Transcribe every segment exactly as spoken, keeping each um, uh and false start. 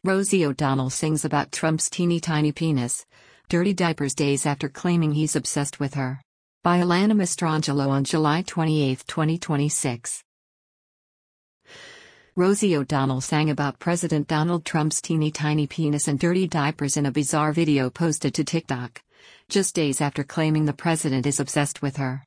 Rosie O'Donnell sings about Trump's teeny tiny penis. Dirty diapers days after claiming he's obsessed with her. By Alana Mastrangelo on July twenty-eighth, twenty twenty-six. Rosie O'Donnell sang about President Donald Trump's teeny tiny penis and dirty diapers in a bizarre video posted to TikTok, just days after claiming the president is obsessed with her.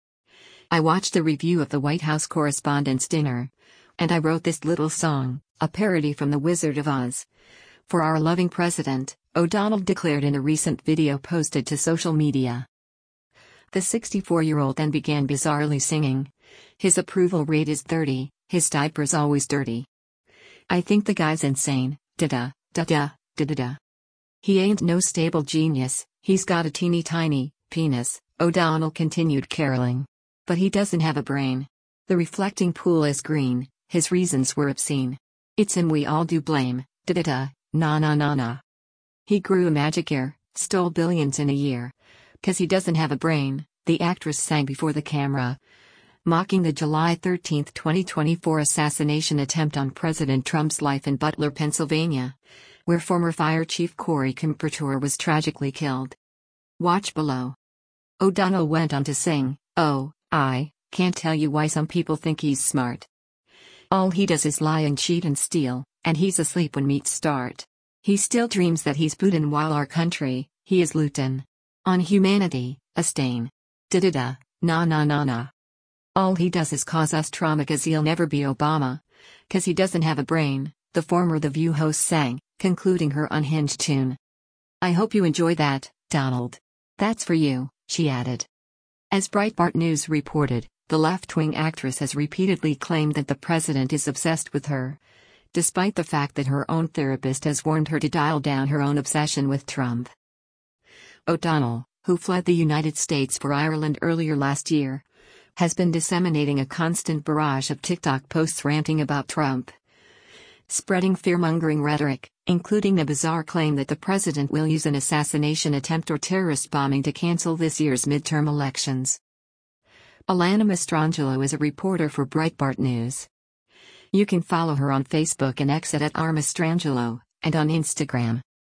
"I watched a review of the White House Correspondents' Dinner, and I wrote this little song, a parody from The Wizard of Oz, for our loving president," O'Donnell declared in a recent video posted to social media. The sixty-four-year-old then began bizarrely singing. "His approval rate is thirty, his diaper's always dirty. I think the guy's insane, da-da, da-da, da-da-da. He ain't no stable genius, he's got a teeny tiny penis," O'Donnell continued caroling. "But he doesn't have a brain. The reflecting pool is green, his reasons were obscene. It's him we all do blame, da-da-da, na-na-na-na. He grew a magic ear, stole billions in a year. 'Cause he doesn't have a brain," the actress sang before the camera, mocking the July thirteenth, twenty twenty-four assassination attempt on President Trump's life in Butler, Pennsylvania, where former Fire Chief Corey Kumpertor was tragically killed. Watch below. O'Donnell went on to sing, "Oh, I can't tell you why some people think he's smart. All he does is lie and cheat and steal, and he's asleep when meets start. He still dreams that he's Putin while our country, he is Lutin. On humanity, a stain. Da-da-da, na-na-na-na. All he does is cause us trauma 'cause he'll never be Obama. 'Cause he doesn't have a brain," the former The View host sang, concluding her unhinged tune. "I hope you enjoy that, Donald. That's for you," she added. As Breitbart News reported, the left-wing actress has repeatedly claimed that the president is obsessed with her, despite the fact that her own therapist has warned her to dial down her own obsession with Trump. O'Donnell, who fled the United States for Ireland earlier last year, has been disseminating a constant barrage of TikTok posts ranting about Trump, spreading fear-mongering rhetoric, including the bizarre claim that the president will use an assassination attempt or terrorist bombing to cancel this year's midterm elections. Alana Mastrangelo is a reporter for Breitbart News. You can follow her on Facebook and X at R Mastrangelo, and on Instagram.